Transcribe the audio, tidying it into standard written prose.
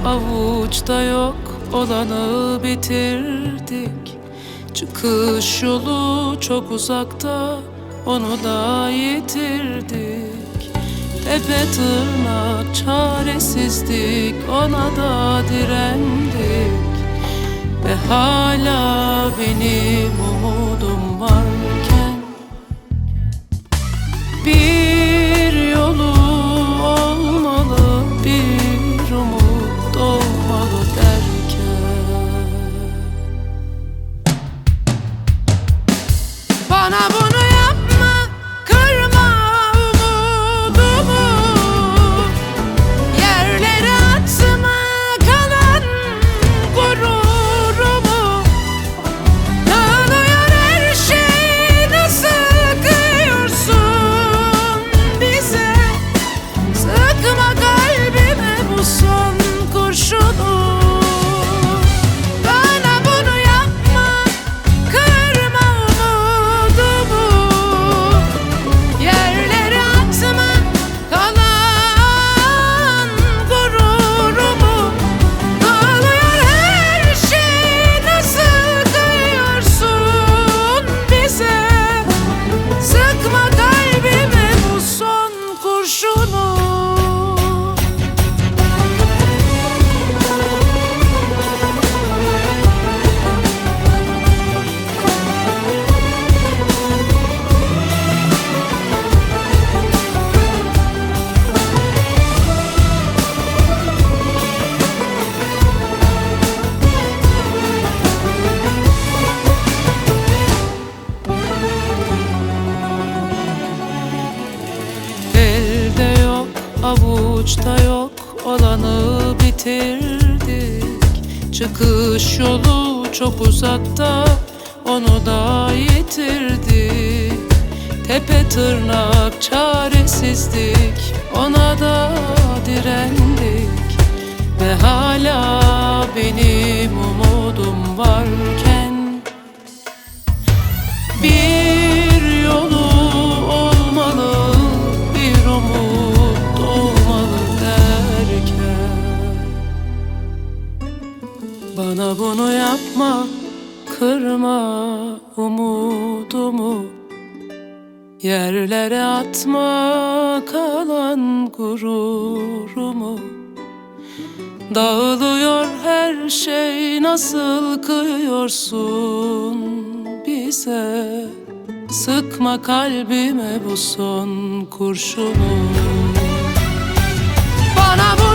avuçta yok olanı bitirdik. Çıkış yolu çok uzakta, onu da yitirdik. Tepe tırnak çaresizdik, ona da direndik. Ve hala benim umudum varken bir yolu olmalı, bir umut olmalı derken bana bunu yapma, kırma umudumu, yerlere atma kalan gururumu. Dağılıyor her şey, nasıl kıyıyorsun bize? Sıkma kalbime bu son kurşunu. Bana bunu yapma, kırma umudumu, yerlere atma kalan gururumu. Dağılıyor her şey, nasıl kıyıyorsun bize? Sıkma kalbime bu son kurşunu. Elde yok, avuçta yok olanı bitirdik. Çıkış yolu çok uzakta, onu da yitirdik. Tepe tırnak çaresizdik, ona da direndik. Ve hala benim umudum varken bir yolu olmalı, bir umut olmalı derken bana bunu yapma, kırma umudumu, yerlere atma kalan gururumu. Dağılıyor her şey, nasıl kıyıyorsun bize? Sıkma kalbime bu son kurşunu. Bana bu